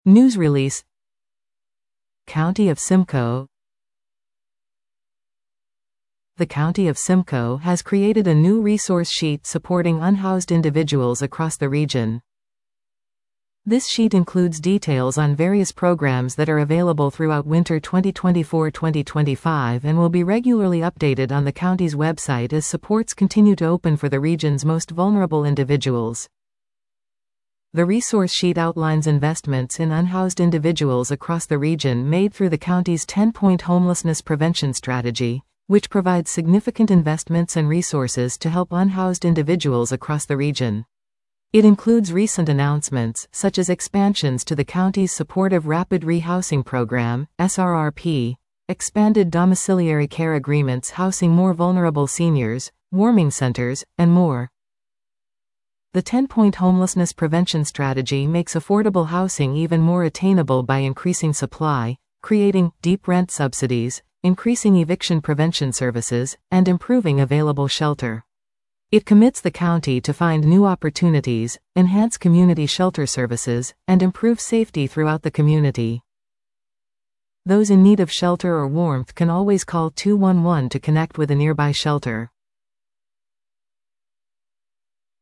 News release. County of Simcoe. The County of Simcoe has created a new resource sheet supporting unhoused individuals across the region. This sheet includes details on various programs that are available throughout winter 2024-2025 and will be regularly updated on the county's website as supports continue to open for the region's most vulnerable individuals. The resource sheet outlines investments in unhoused individuals across the region made through the county's 10-point homelessness prevention strategy, which provides significant investments and resources to help unhoused individuals across the region. It includes recent announcements, such as expansions to the county's Supportive Rapid Rehousing Program, SRRP, expanded domiciliary care agreements housing more vulnerable seniors, warming centers, and more. The 10-point homelessness prevention strategy makes affordable housing even more attainable by increasing supply, creating deep rent subsidies, increasing eviction prevention services, and improving available shelter. It commits the county to find new opportunities, enhance community shelter services, and improve safety throughout the community. Those in need of shelter or warmth can always call 211 to connect with a nearby shelter.